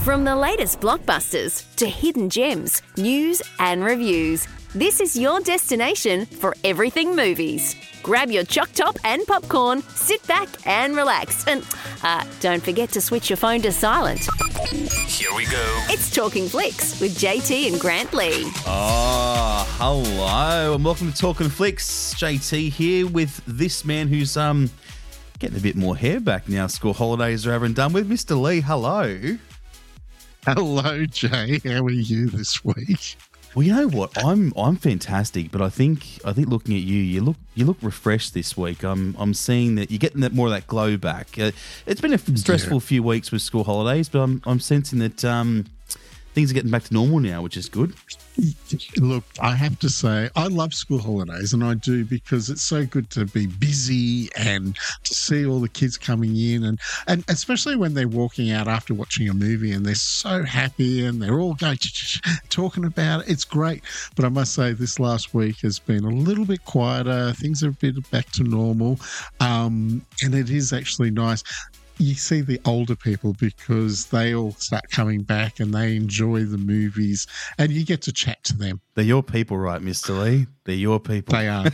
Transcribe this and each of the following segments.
From the latest blockbusters to hidden gems, news and reviews, this is your destination for everything movies. Grab your choc top and popcorn, sit back and relax. And don't forget to switch your phone to silent. Here we go. It's Talking Flicks with JT and Grant Lee. Oh, hello and welcome to Talking Flicks. JT here with this man who's getting a bit more hair back now. School holidays are over and done with. Mr. Lee, hello. Hello, Jay. How are you this week? Well, you know what? I'm fantastic, but I think looking at you look refreshed this week. I'm seeing that you're getting that more of that glow back. It's been a stressful few weeks with school holidays, but I'm sensing that things are getting back to normal now, which is good. Look, I have to say, I love school holidays, and I do because it's so good to be busy and to see all the kids coming in, and especially when they're walking out after watching a movie and they're so happy and they're all going talking about it. It's great. But I must say, this last week has been a little bit quieter. Things are a bit back to normal, and it is actually nice. You see the older people because they all start coming back and they enjoy the movies and you get to chat to them. They're your people, right, Mr. Lee? They're your people. They are.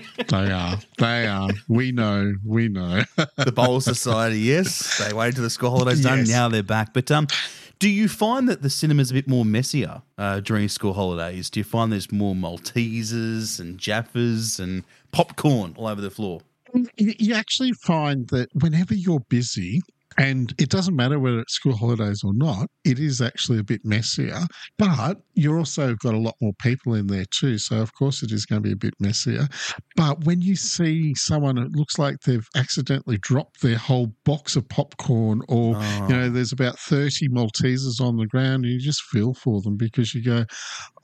They are. We know. The Bowl Society, yes. They waited till the school holidays done. Yes. Now they're back. But do you find that the cinema's a bit more messier during school holidays? Do you find there's more Maltesers and Jaffas and popcorn all over the floor? You actually find that whenever you're busy, and it doesn't matter whether it's school holidays or not, it is actually a bit messier, but you're also got a lot more people in there too. So, of course, it is going to be a bit messier. But when you see someone, it looks like they've accidentally dropped their whole box of popcorn or, there's about 30 Maltesers on the ground, and you just feel for them because you go,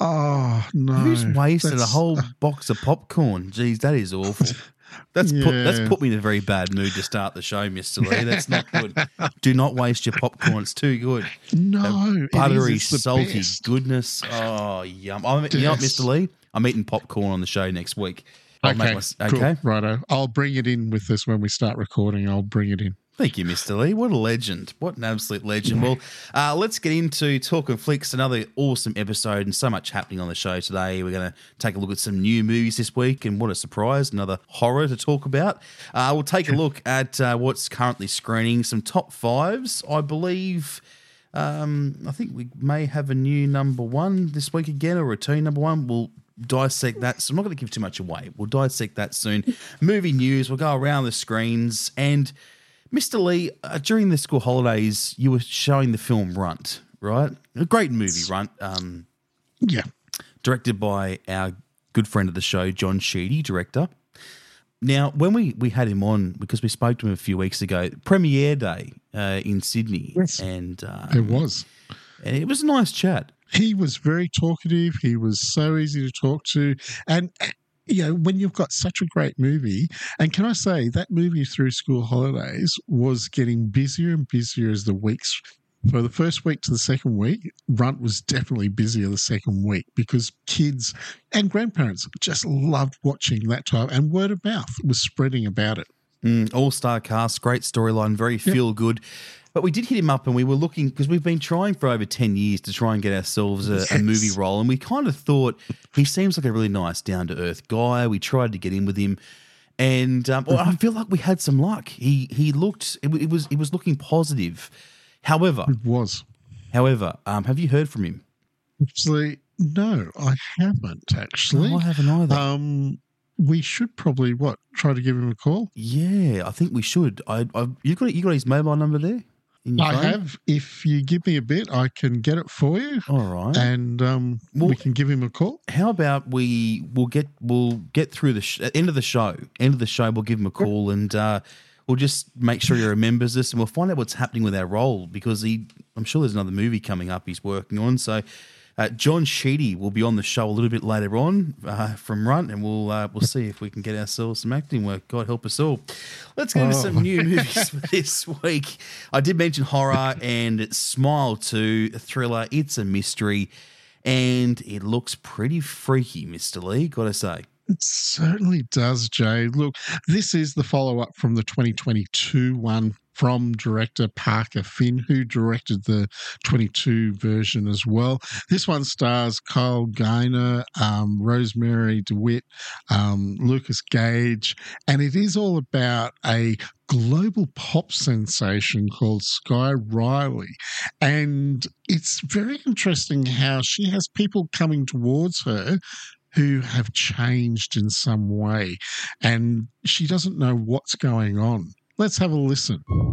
oh, no. Who's wasted a whole box of popcorn? Geez, that is awful. That's put me in a very bad mood to start the show, Mr. Lee. That's not good. Do not waste your popcorn. It's too good. No. Buttery, salty goodness. Oh, yum. You know what, Mr. Lee? I'm eating popcorn on the show next week. Okay, cool. Righto. I'll bring it in with this when we start recording. I'll bring it in. Thank you, Mr. Lee. What a legend. What an absolute legend. Well, let's get into Talking Flicks, another awesome episode and so much happening on the show today. We're going to take a look at some new movies this week, and what a surprise, another horror to talk about. We'll take a look at what's currently screening, some top fives. I believe, I think we may have a new number one this week again, or return number one. We'll dissect that. So I'm not going to give too much away. We'll dissect that soon. Movie news, we'll go around the screens, and Mr. Lee, during the school holidays, you were showing the film Runt, right? A great movie, Runt. Yeah. Directed by our good friend of the show, John Sheedy, director. Now, when we had him on, because we spoke to him a few weeks ago, premiere day in Sydney. Yes, and it was. And it was a nice chat. He was very talkative. He was so easy to talk to. And when you've got such a great movie, and can I say that movie through school holidays was getting busier and busier as the weeks. For the first week to the second week, Runt was definitely busier the second week because kids and grandparents just loved watching that type, and word of mouth was spreading about it. All-star cast, great storyline, very feel-good. But we did hit him up and we were looking, because we've been trying for over 10 years to try and get ourselves a movie role, and we kind of thought he seems like a really nice, down-to-earth guy. We tried to get in with him, and I feel like we had some luck. He looked, it was looking positive. However, it was. Have you heard from him? Actually, no, I haven't, actually. No, I haven't either. We should probably, try to give him a call? Yeah, I think we should. You got his mobile number there? I have. If you give me a bit, I can get it for you. All right, and we can give him a call. How about we'll get through the end of the show. End of the show, we'll give him a call, and we'll just make sure he remembers this, and we'll find out what's happening with our role, because I'm sure there's another movie coming up he's working on. So John Sheedy will be on the show a little bit later on from Runt, and we'll see if we can get ourselves some acting work. God help us all. Let's get into some new movies for this week. I did mention horror, and it's Smile 2, a thriller. It's a mystery, and it looks pretty freaky, Mr. Lee, got to say. It certainly does, Jay. Look, this is the follow-up from the 2022 one from director Parker Finn, who directed the 22 version as well. This one stars Kyle Gaynor, Rosemary DeWitt, Lucas Gage, and it is all about a global pop sensation called Sky Riley. And it's very interesting how she has people coming towards her who have changed in some way, and she doesn't know what's going on. Let's have a listen.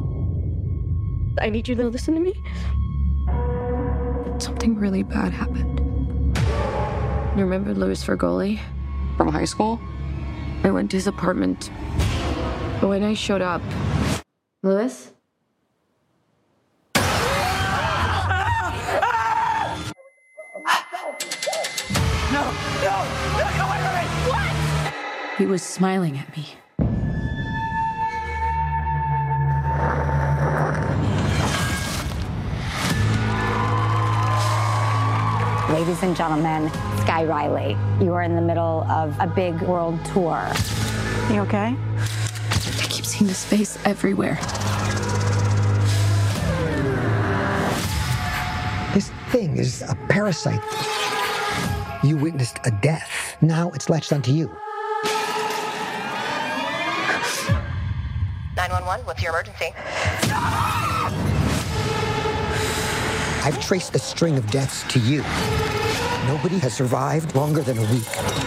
I need you to listen to me. Something really bad happened. You remember Louis Fergoli from high school? I went to his apartment. But when I showed up, Louis? He was smiling at me. Ladies and gentlemen, Sky Riley, you are in the middle of a big world tour. You okay? I keep seeing this face everywhere. This thing is a parasite. You witnessed a death. Now it's latched onto you. 911, what's your emergency? I've traced a string of deaths to you. Nobody has survived longer than a week.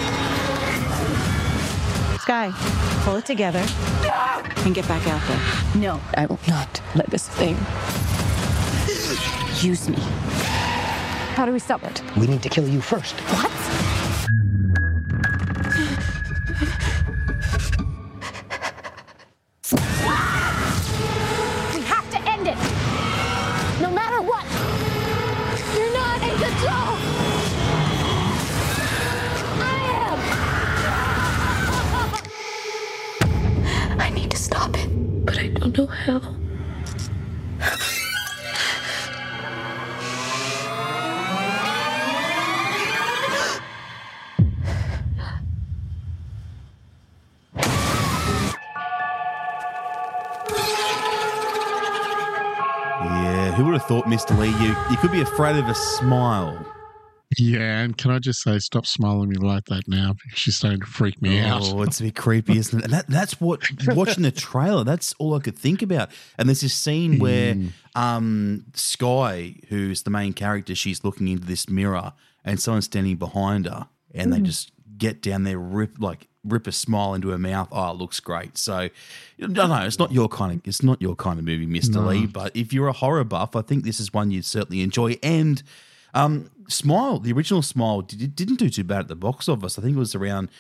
Sky, pull it together and get back out there. No, I will not let this thing use me. How do we stop it? We need to kill you first. What? We have to end it. No matter what. You're not in control. I need to stop it, but I don't know how. Yeah, who would have thought, Mr. Lee, you could be afraid of a smile. Yeah, and can I just say, stop smiling at me like that now, because she's starting to freak me out. Oh, it's a bit creepy, isn't it? And that's what, watching the trailer, that's all I could think about. And there's this scene where Sky, who's the main character, she's looking into this mirror and someone's standing behind her and they just get down there, rip a smile into her mouth. Oh, it looks great. So, no, it's not your kind of movie, Mr. Lee. But if you're a horror buff, I think this is one you'd certainly enjoy. And Smile, the original Smile, didn't do too bad at the box office. I think it was around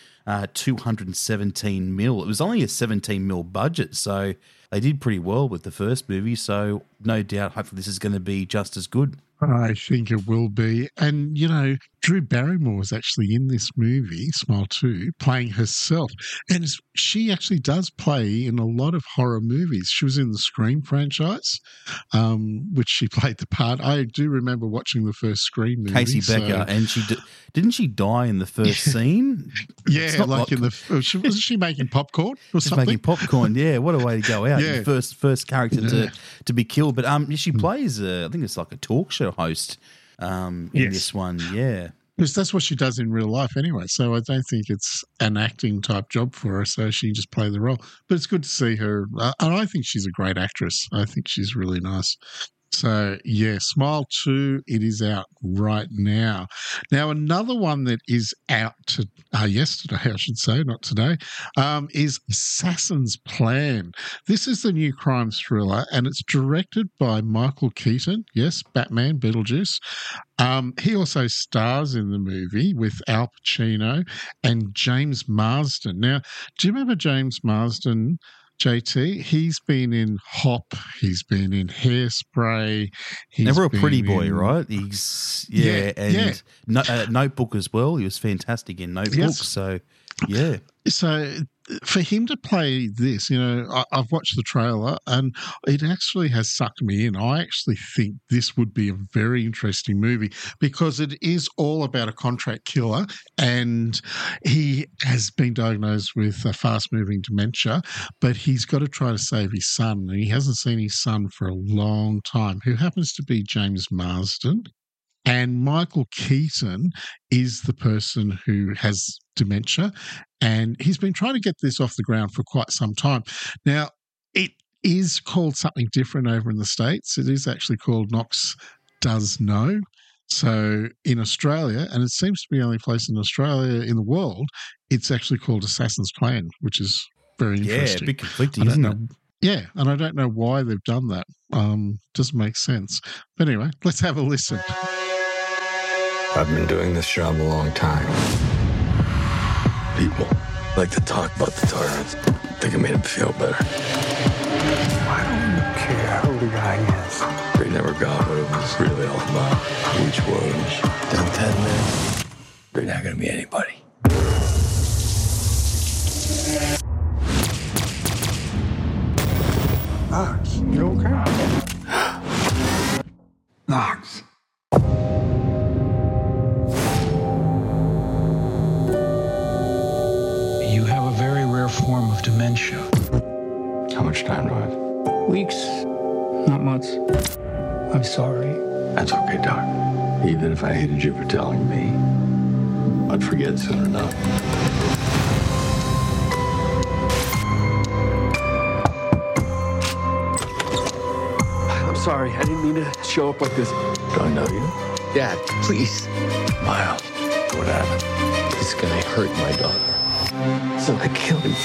217 mil. It was only a 17 mil budget, so they did pretty well with the first movie. So no doubt, hopefully this is going to be just as good. I think it will be. And, you know, Drew Barrymore is actually in this movie, Smile 2, playing herself. And she actually does play in a lot of horror movies. She was in the Scream franchise, which she played the part. I do remember watching the first Scream movie. Casey Becker, and didn't she die in the first scene? Yeah, like in wasn't she making popcorn or something? Making popcorn, yeah. What a way to go out. Yeah. The first character to be killed. But she plays, I think it's like a talk show host in this one, yeah. Because that's what she does in real life anyway. So I don't think it's an acting type job for her. So she just play the role. But it's good to see her. And I think she's a great actress. I think she's really nice. So, yeah, Smile 2, it is out right now. Now, another one that is out yesterday, I should say, not today, is Assassin's Plan. This is the new crime thriller, and it's directed by Michael Keaton. Yes, Batman, Beetlejuice. He also stars in the movie with Al Pacino and James Marsden. Now, do you remember James Marsden, JT? He's been in Hop. He's been in Hairspray. Never a pretty boy, right? He's Notebook as well. He was fantastic in Notebook. Yes. So, yeah. So for him to play this, I've watched the trailer and it actually has sucked me in. I actually think this would be a very interesting movie because it is all about a contract killer and he has been diagnosed with a fast-moving dementia, but he's got to try to save his son, and he hasn't seen his son for a long time, who happens to be James Marsden. And Michael Keaton is the person who has dementia, and he's been trying to get this off the ground for quite some time. Now, it is called something different over in the States. It is actually called Knox Does Know. So in Australia, and it seems to be the only place in Australia in the world, it's actually called Assassin's Plan, which is very interesting. Yeah, a bit conflicting, isn't it? Yeah, and I don't know why they've done that. Doesn't make sense. But anyway, let's have a listen. I've been doing this job a long time. People like to talk about the targets. Think it made them feel better. Why don't you care who the guy is? They never got what it was really all about. Which was, down 10 minutes, they're not going to be anybody. Knox, you okay? Knox. You have a very rare form of dementia. How much time do I have? Weeks, not months. I'm sorry. That's okay, Doc. Even if I hated you for telling me, I'd forget soon enough. I'm sorry. I didn't mean to show up like this. Do I know you? Dad, please. Miles, what happened? This guy hurt my daughter. So I killed him.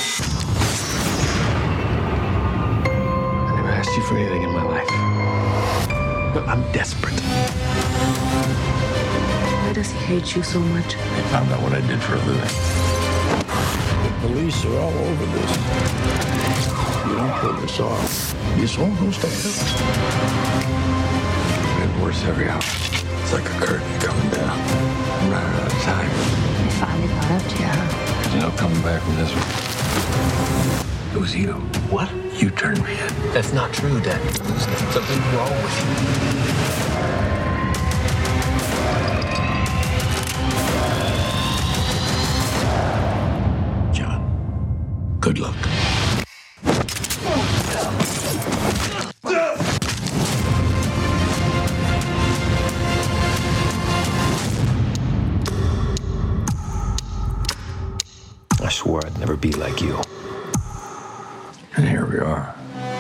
I never asked you for anything in my life. But I'm desperate. Why does he hate you so much? They found out what I did for a living. The police are all over this. You don't pull this off, this all goes to hell. It's getting worse every hour. It's like a curtain coming down. I'm running out of time. He finally got up to you. There's no coming back from this one. It was you. What? You turned me in. That's not true, Dad. There's something wrong with you. John, good luck. I swore I'd never be like you. And here we are.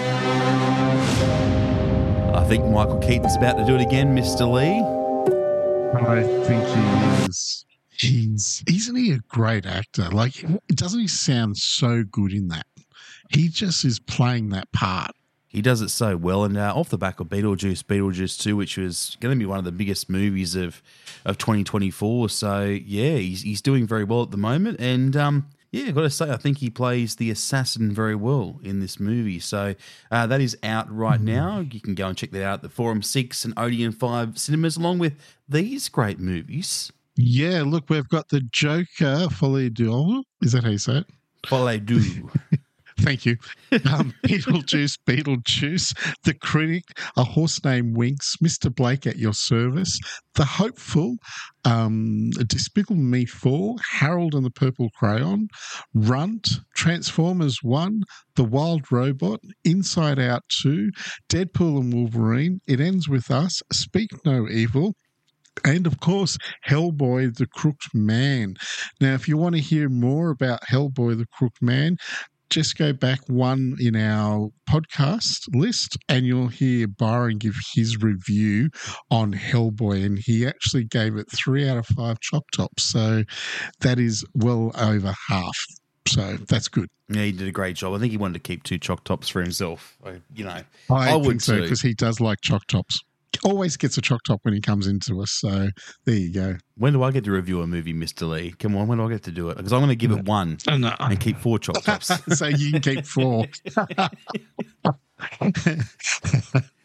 I think Michael Keaton's about to do it again, Mr. Lee. I think he is. Isn't he a great actor? Like, doesn't he sound so good in that? He just is playing that part. He does it so well. And off the back of Beetlejuice 2, which was going to be one of the biggest movies of 2024. So, yeah, he's doing very well at the moment. And, yeah, I've got to say, I think he plays the assassin very well in this movie. So that is out right now. You can go and check that out at the Forum 6 and Odeon 5 cinemas, along with these great movies. Yeah, look, we've got The Joker, Folie d'Or. Is that how you say it? Folie d'Or. Thank you. Beetlejuice, The Critic, A Horse Named Winks, Mr. Blake at Your Service, The Hopeful, Despicable Me 4, Harold and the Purple Crayon, Runt, Transformers 1, The Wild Robot, Inside Out 2, Deadpool and Wolverine, It Ends With Us, Speak No Evil, and, of course, Hellboy, the Crooked Man. Now, if you want to hear more about Hellboy, the Crooked Man, just go back one in our podcast list and you'll hear Byron give his review on Hellboy, and he actually gave it 3 out of 5 chop tops. So that is well over half. So that's good. Yeah, he did a great job. I think he wanted to keep 2 choc tops for himself. I would think so, because he does like choc tops. Always gets a choc top when he comes into us. So there you go. When do I get to review a movie, Mr. Lee? Come on, when do I get to do it? Because I'm going to give it 1 and keep 4 choc tops. So you can keep 4.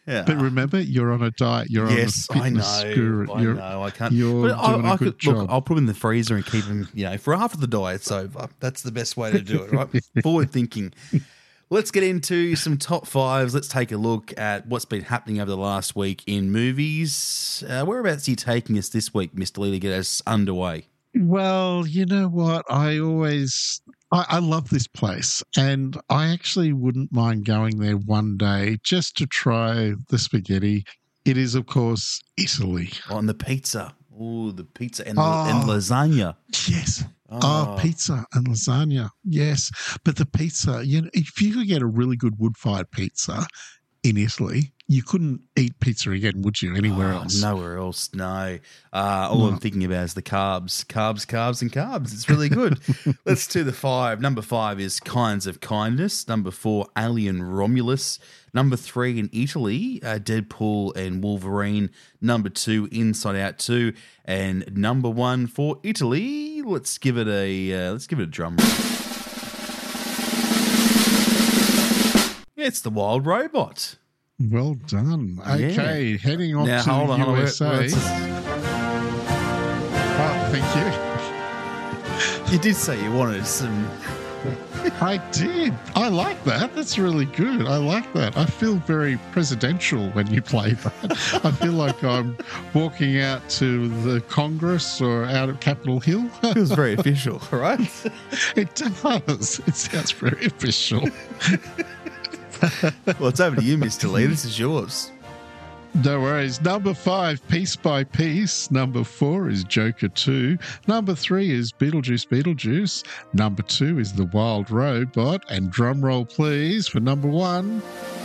Yeah. But remember, you're on a diet. You're on a Yes, I fitness know. guru. I know. I can't. You're But doing a good job. Look, I'll put them in the freezer and keep them, for after the diet's over. That's the best way to do it, right? Forward thinking. Let's get into some top fives. Let's take a look at what's been happening over the last week in movies. Whereabouts are you taking us this week, Mr. Lee, to get us underway? Well, you know what? I love this place, and I actually wouldn't mind going there one day just to try the spaghetti. It is, of course, Italy. Oh, and the pizza. Oh, the pizza and lasagna. Yes. Pizza and lasagna. Yes. But the pizza, if you could get a really good wood-fired pizza in Italy, you couldn't eat pizza again, would you, anywhere else? Nowhere else, no. All I'm thinking about is the carbs. Carbs, and carbs. It's really good. Let's do the five. Number 5 is Kinds of Kindness. Number 4, Alien Romulus. Number 3, in Italy, Deadpool and Wolverine. Number 2, Inside Out 2. And number 1 for Italy, let's give it a drum roll. It's The Wild Robot. Well done. Okay, heading on now, to hold on, USA. Thank you. You did say you wanted some. I did. I like that. That's really good. I like that. I feel very presidential when you play that. I feel like I'm walking out to the Congress or out at Capitol Hill. It feels very official, right? It does. It sounds very official. Well, it's over to you, Mr. Lee. This is yours. No worries. Number 5, Piece by Piece. Number 4 is Joker 2. Number 3 is Beetlejuice. Number 2 is The Wild Robot. And drum roll, please, for number 1.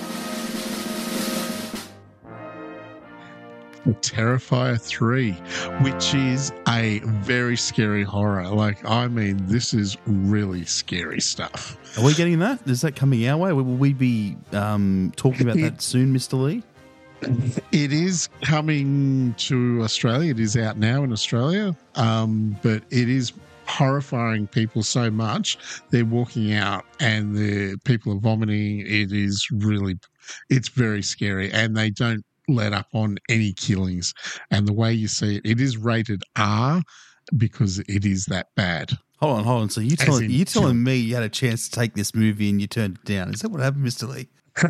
Terrifier 3, which is a very scary horror. This is really scary stuff. Are we getting that? Is that coming our way? Will we be talking about that soon, Mr. Lee? It is coming to Australia. It is out now in Australia, but it is horrifying people so much. They're walking out and the people are vomiting. It's very scary, and they don't let up on any killings. And the way you see it, it is rated R because it is that bad. Hold on. So you telling me you had a chance to take this movie and you turned it down? Is that what happened, Mr. Lee?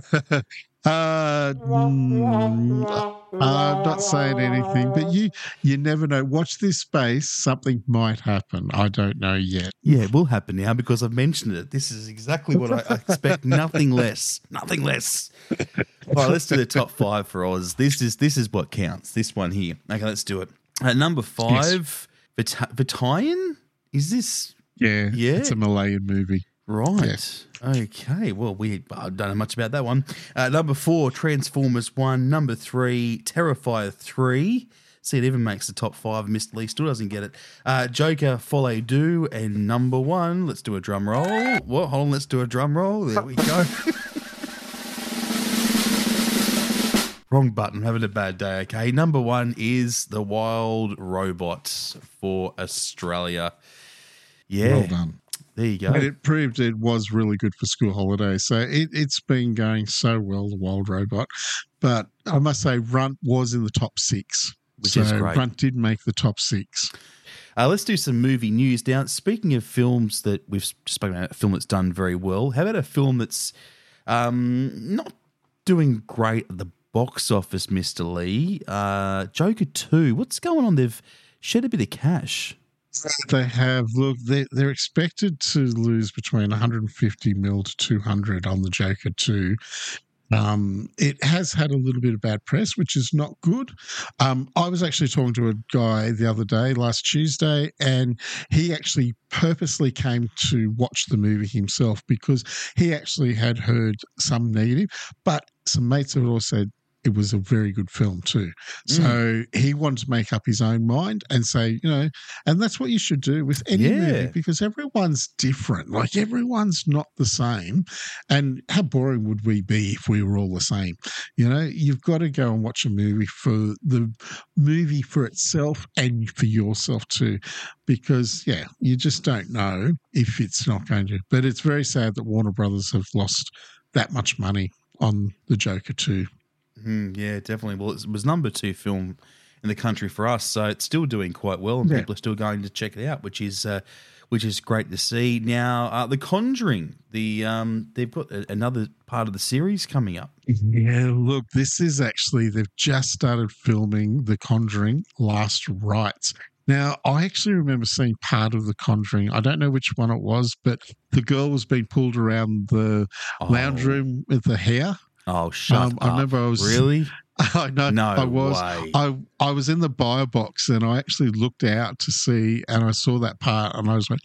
I'm not saying anything, but you never know. Watch this space. Something might happen. I don't know yet. Yeah, it will happen now because I've mentioned it. This is exactly what I expect. Nothing less. Nothing less. All right, let's do the top 5 for Oz. This is what counts. This one here. Okay, let's do it. Number 5, yes. Vitayan? Is this? Yeah. It's a Malayan movie. Right. Yes. Okay. Well, I don't know much about that one. Number 4, Transformers 1. Number 3, Terrifier 3. See, it even makes the top 5. Mr. Lee still doesn't get it. Joker, Folie Deux. And number 1, let's do a drum roll. Hold on, let's do a drum roll. There we go. Wrong button. Having a bad day. Okay. Number 1 is The Wild Robot for Australia. Yeah. Well done. There you go. And it proved it was really good for school holidays. So it's been going so well, The Wild Robot. But I must say, Runt was in the top 6. Which is great. Runt did make the top 6. Let's do some movie news. Now, speaking of films that we've spoken about, a film that's done very well, how about a film that's not doing great at the box office, Mr. Lee? Joker 2. What's going on? They've shed a bit of cash. They have. Look, they're expected to lose between 150 mil to 200 on the Joker 2. It has had a little bit of bad press, which is not good. I was actually talking to a guy the other day, last Tuesday, and he actually purposely came to watch the movie himself because he actually had heard some negative, but some mates had all said it was a very good film too. So he wanted to make up his own mind and say, and that's what you should do with any movie because everyone's different. Like everyone's not the same. And how boring would we be if we were all the same? You've got to go and watch a movie for the movie for itself and for yourself too, because you just don't know if it's not going to. But it's very sad that Warner Brothers have lost that much money on the Joker 2. Yeah, definitely. Well, it was number 2 film in the country for us, so it's still doing quite well, and people are still going to check it out, which is great to see. Now, The Conjuring, they've got another part of the series coming up. Yeah, look, this is actually, they've just started filming The Conjuring Last Rites. Now, I actually remember seeing part of The Conjuring. I don't know which one it was, but the girl was being pulled around the lounge room with the hair. Oh, shut up. I remember I was... Really? I know. No I was. way. I was in the buyer box and I actually looked out to see, and I saw that part, and I was like,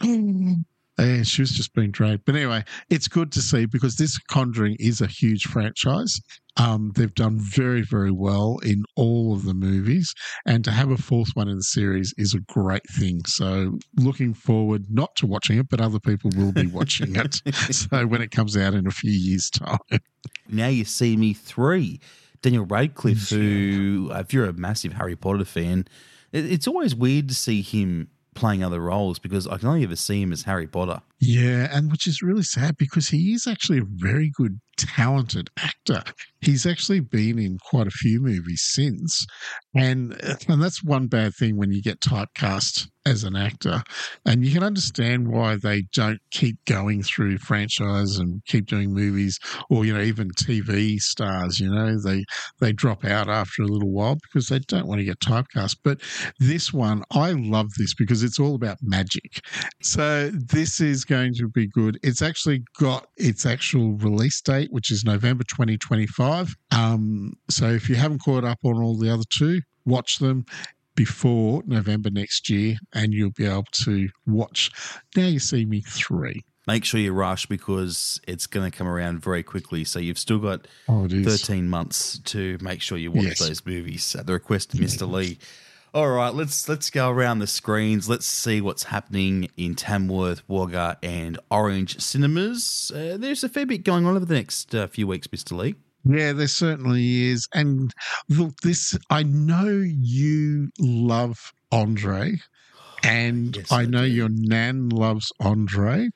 and she was just being dragged. But anyway, it's good to see because this Conjuring is a huge franchise. They've done very, very well in all of the movies, and to have a 4th one in the series is a great thing. So looking forward not to watching it, but other people will be watching it. So when it comes out in a few years' time. Now You See Me 3. Daniel Radcliffe, who, if you're a massive Harry Potter fan, it's always weird to see him playing other roles because I can only ever see him as Harry Potter. Yeah, and which is really sad because he is actually a very good, talented actor. He's actually been in quite a few movies since, and that's one bad thing when you get typecast as an actor. And you can understand why they don't keep going through franchise and keep doing movies, or even TV stars. They drop out after a little while because they don't want to get typecast. But this one, I love this because it's all about magic. So this is going to be good. It's actually got its actual release date, which is November 2025. So if you haven't caught up on all the other 2, watch them before November next year, and you'll be able to watch Now You See Me 3. Make sure you rush because it's going to come around very quickly. So you've still got 13 months to make sure you watch those movies at the request of Mr. Lee. All right, let's go around the screens. Let's see what's happening in Tamworth, Wagga and Orange cinemas. There's a fair bit going on over the next few weeks, Mr. Lee. Yeah, there certainly is. And look, I know you love Andre, and yes, I know your nan loves Andre.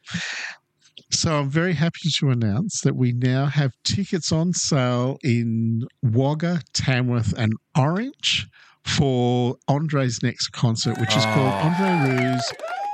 So I'm very happy to announce that we now have tickets on sale in Wagga, Tamworth and Orange for Andre's next concert, which is called Andre Rieu's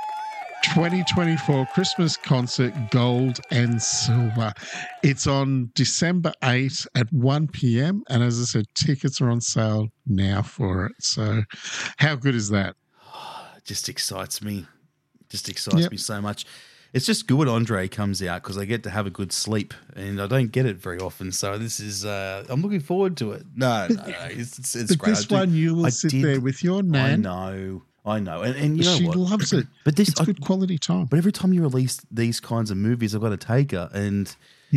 2024 Christmas Concert Gold and Silver. It's on December 8 at 1 p.m. And as I said, tickets are on sale now for it. So how good is that? It just excites me. Me so much. It's just good when Andre comes out because I get to have a good sleep, and I don't get it very often. So this is, I'm looking forward to it. No, it's but great. This one you will sit there with your nan. I know, and you know she what? loves it. But it's good quality time. But every time you release these kinds of movies, I've got to take her, and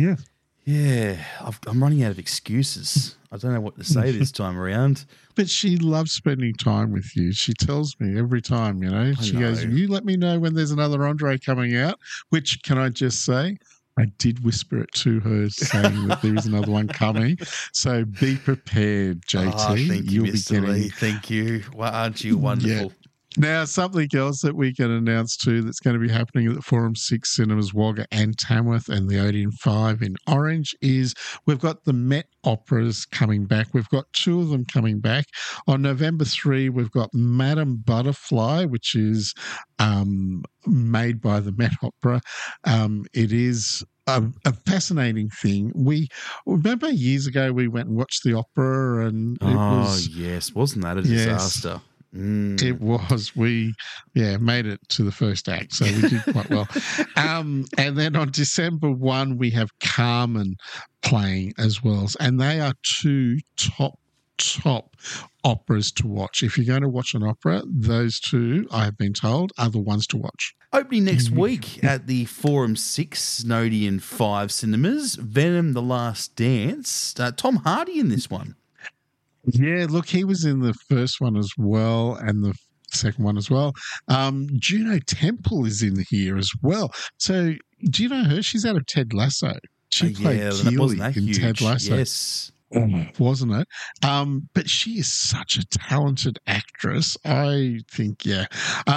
I'm running out of excuses. I don't know what to say this time around. But she loves spending time with you. She tells me every time, She goes, you let me know when there's another Andre coming out, which, can I just say, I did whisper it to her saying that there is another one coming. So be prepared, JT. Oh, thank you, Mr. Lee. Thank you. Well, aren't you wonderful? Yeah. Now, something else that we can announce too that's going to be happening at the Forum 6 Cinemas Wagga and Tamworth and the Odeon 5 in Orange is we've got the Met Operas coming back. We've got 2 of them coming back. On November 3, we've got Madame Butterfly, which is made by the Met Opera. It is a fascinating thing. We remember years ago we went and watched the opera, and it was, yes, wasn't that a disaster? Yes. It was. We made it to the first act, so we did quite well. And then on December 1, we have Carmen playing as well, and they are 2 top operas to watch. If you're going to watch an opera, those 2, I have been told, are the ones to watch. Opening next week at the Forum 6 Odeon 5 cinemas, Venom: The Last Dance. Tom Hardy in this one. Yeah, look, he was in the first one as well and the second one as well. Juno Temple is in here as well. So do you know her? She's out of Ted Lasso. She played Keely in Ted Lasso. Yes. Wasn't it? But she is such a talented actress. I think,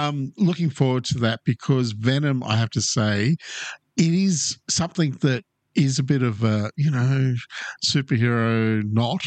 looking forward to that because Venom, I have to say, it is something that is a bit of a, superhero knot.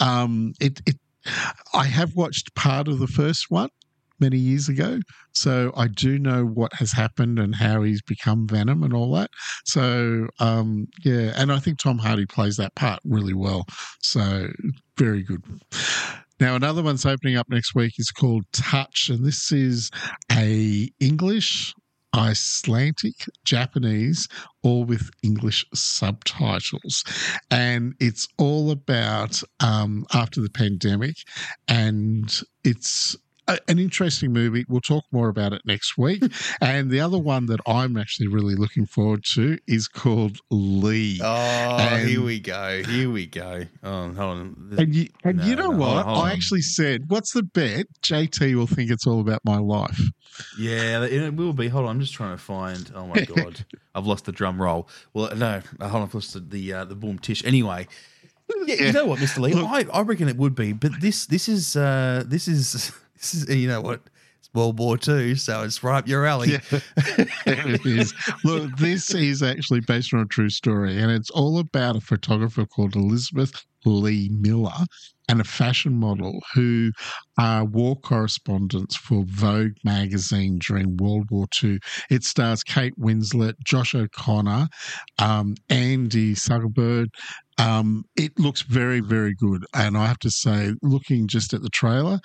I have watched part of the first one many years ago, so I do know what has happened and how he's become Venom and all that. So, and I think Tom Hardy plays that part really well. So, very good. Now, another one's opening up next week is called Touch, and this is a English, Icelandic, Japanese, all with English subtitles. And it's all about after the pandemic, and it's an interesting movie. We'll talk more about it next week. And the other one that I'm actually really looking forward to is called Lee. Here we go. Oh, hold on. You know what? I actually said, what's the bet? JT will think it's all about my life. Yeah, it will be. Hold on, I'm just trying to find. Oh my God, I've lost the drum roll. Well, no, hold on, I've lost the boom tish. Anyway, you know what, Mr. Lee? Look, I reckon it would be, but this is you know what? It's World War II, so it's right up your alley. Yeah, it is. Look, this is actually based on a true story, and it's all about a photographer called Elizabeth Lee Miller and a fashion model who are war correspondents for Vogue magazine during World War II. It stars Kate Winslet, Josh O'Connor, Andy Suggerbird. It looks very, very good. And I have to say, looking just at the trailer,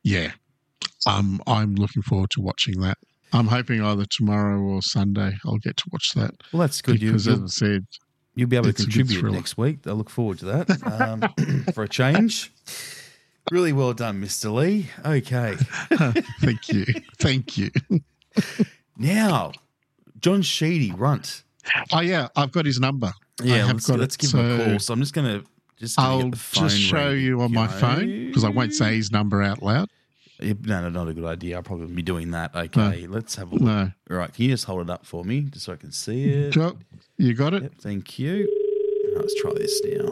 I'm looking forward to watching that. I'm hoping either tomorrow or Sunday I'll get to watch that. Well, that's good. Because, as I said, you'll be able to contribute next week. I look forward to that for a change. Really well done, Mr. Lee. Okay. Thank you. Now, John Sheedy, Runt. Oh, yeah, I've got his number. Yeah, let's give him a call. So I'm just going to I'll just show you on my phone because I won't say his number out loud. No, not a good idea. I'll probably be doing that. Okay, let's have a look. No. All right, can you just hold it up for me just so I can see it? You got it? Yep, thank you. Right, let's try this now.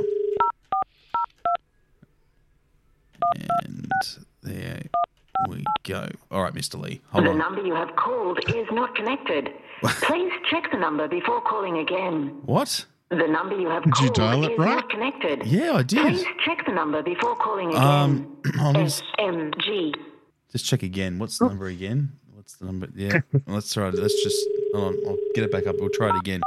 And there we go. All right, Mr. Lee, hold on. The number you have called is not connected. Please check the number before calling again. What? The number you have Did called you dial it is right? not connected. Yeah, I did. Please check the number before calling again. SMG. Just check again. What's the number again? What's the number? Yeah, let's try it. Let's just hold on. I'll get it back up. We'll try it again.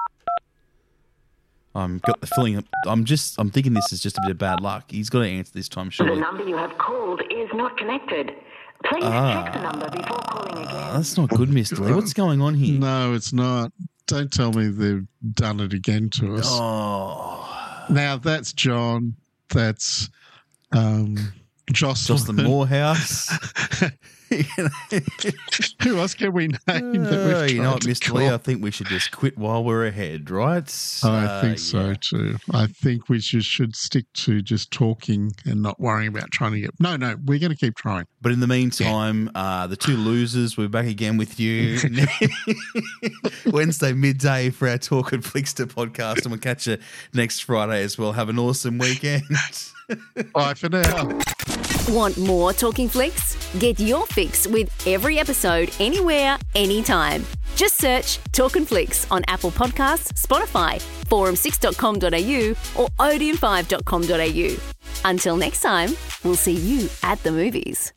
Got the feeling. I'm thinking this is just a bit of bad luck. He's got to answer this time, surely. The number you have called is not connected. Please check the number before calling again. That's not good, Mr. Lee. What's going on here? No, it's not. Don't tell me they've done it again to us. Oh. Now, that's John. That's Jocelyn Morehouse. Who else can we name that we've you know what, Mr. Lee? I think we should just quit while we're ahead, right? I think so too. I think we should stick to just talking and not worrying about trying to get... No, we're going to keep trying. But in the meantime, the two losers, we're back again with you Wednesday midday for our Talk and Flickster podcast, and we'll catch you next Friday as well. Have an awesome weekend. Bye for now. Want more Talking Flicks? Get your fix with every episode anywhere, anytime. Just search Talkin' Flicks on Apple Podcasts, Spotify, forum6.com.au or odeon5.com.au. Until next time, we'll see you at the movies.